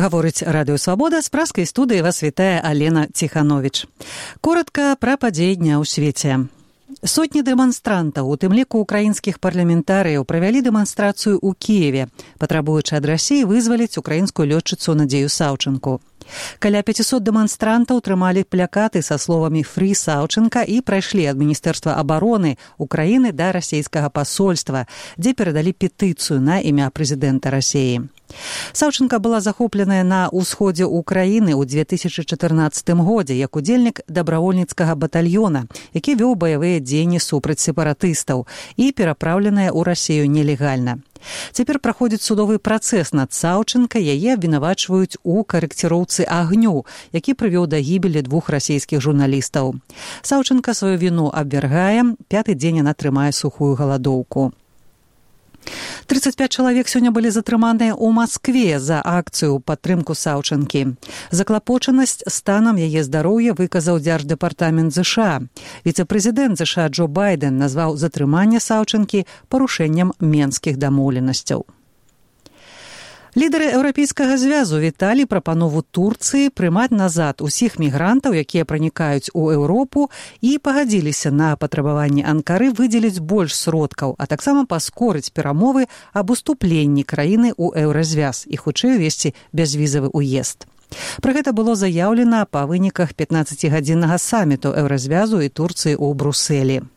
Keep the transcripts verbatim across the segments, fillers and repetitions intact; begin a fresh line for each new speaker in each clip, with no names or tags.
Гаворыць Радыё Свабода, з праскай студыі вас вітае Алена Ціхановіч. Коратка пра падзеі дня ў свеце. Сотні дэманстрантаў, у тым ліку украінскіх парламентарыяў, правялі дэманстрацыю ў Кіеве, патрабуючы ад Расіі вызваліць украінскую лётчыцу Надзею Саўчынку. Каля пяцісот дэманстрантаў трымалі плакаты са словамі «Фрі Саўчынка» і прайшлі ад Міністэрства абароны Украіны да расійскага пасольства, дзе перадалі петыцыю на імя прэзідэнта Расіі. Саўчынка была захопленая на ўсходзе Украіны ў две тысячы чатырнаццатым годзе як удзельнік дабравольніцкага батальёна, які вёў баявыя дзеянні супраць сепаратыстаў і перапраўленая ў Расію нелегальна. Цяпер праходзіць судовы працэс над Саўчынкай, яе абвінавачваюць у карэкціроўцы агню, які прывёў да гібелі двух расійскіх журналістаў. Саўчынка сваю віну абвяргае, пяты дзень яна трымае сухую галадоўку. трыццаць пяць чалавек сёння былі затрыманыя ў Маскве за акцыю ў падтрымку Саўчынкі. Заклапочанасць станам яе здароўя выказаў Дзярждэпартамент ЗША. Віцэ-прэзідэнт ЗША Джо Байден назваў затрыманне Саўчынкі парушэннем менскіх дамоўленасцяў. Лідары Еўрапейскага звязу віталі прапанову Турцыі прымаць назад усіх мігрантаў, якія пранікаюць у Еўропу, і пагадзіліся на патрабаванне Анкары выдзеліць больш сродкаў, а таксама паскорыць перамовы аб уступленні краіны ў еўразвяз і хутчэй увесці бязвізавы ўезд. Пра гэта было заяўлена па выніках пятнаццацігадзіннага саміту еўразвязу і Турцыі ў Брусэлі.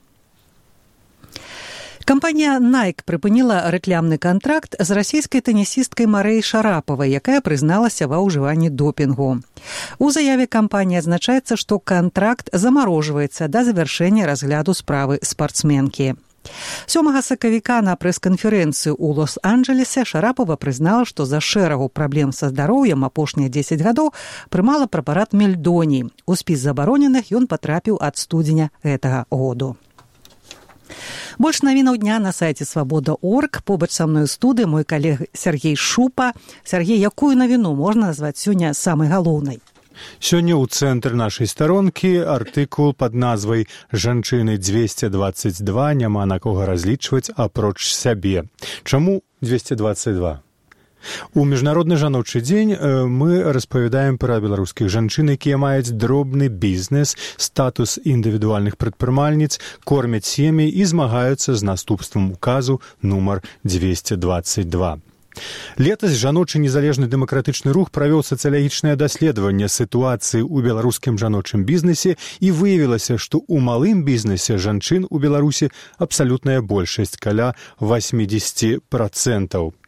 Кампанія Nike прыпыніла рэкламны кантракт з расійскай тэнісісткай Марэй Шарапавай, якая прызналася ва ўжыванні допінгу. У заяве кампаніі адзначаецца, што кантракт замарожваецца да завяршэння разгляду справы спартсменкі. сёмага сакавіка на прэс-канферэнцыю ў Лос-Анджэлесе Шарапава прызнала, што за шэрагу праблем са здароўем апошнія дзесяць гадоў прымала прэпарат мельдоній. У спіс забароненых ён патрапіў ад студзеня гэтага году. Больш навінаў дня на сайце свабода точка орг. Побач са мной у студыі мой калег Сергей Шупа. Сергей, якую навіну можна назваць сёння самай галоўнай?
Сёння ў цэнтры нашай старонкі артыкул пад назвай «Жанчыны дзвесце дваццаць два, няма на кога разлічваць апроч сябе». Чаму дзвесце дваццаць два? У міжнародны жаночы дзень мы распавядаем пра беларускіх жанчын, якія маюць дробны бізнес, статус індывідуальных прадпрымальніц, кормяць сем'і і змагаюцца з наступствам указу нумар дзвесце дваццаць два. Летась жаночы незалежны дэмакратычны рух правёў сацыялагічнае даследаванне сітуацыі ў беларускім жаночым бізнесе і выявілася, што ў малым бізнесе жанчын у Беларусі абсалютная большасць, каля восемьдесят процентов.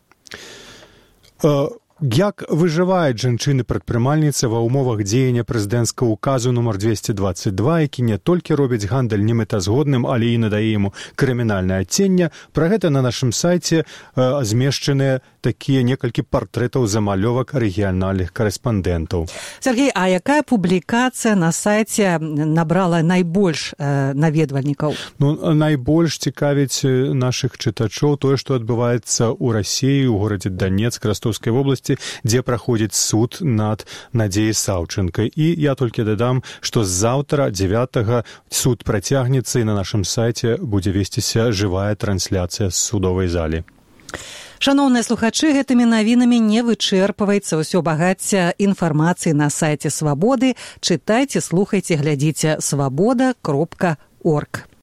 Як выжываюць жанчыны-прадпрымальніцы ва ўмовах дзеяння прэзідэнцкага указу нумар дзвесце дваццаць два, які не толькі робіць гандаль немэтазгодным, але і надае яму крымінальнае адценне. Пра гэта на нашым сайце э, змешчаныя такія некалькі партрэтаў замалёвак рэгіянальных карэспандэнтаў.
Сергей, а якая публікацыя на сайце набрала найбольш э, наведвальнікаў?
Ну, найбольш цікавіць нашых чытачоў тое, што адбываецца ў Расіі, у горадзе Данецк, Ростовскай вобласці, дзе праходзіць суд над Надзеяй Саўчынкай. І я толькі дадам, што з заўтра, дзевятага, суд працягнецца і на нашым сайце будзе весціся жывая трансляцыя з судовай залі.
Шаноўныя слухачы, гэтымі навінамі не вычэрпваецца ўсё багацце інфармацыі на сайце Свабоды. Чытайце, слухайце, глядзіце свабода кропка орг.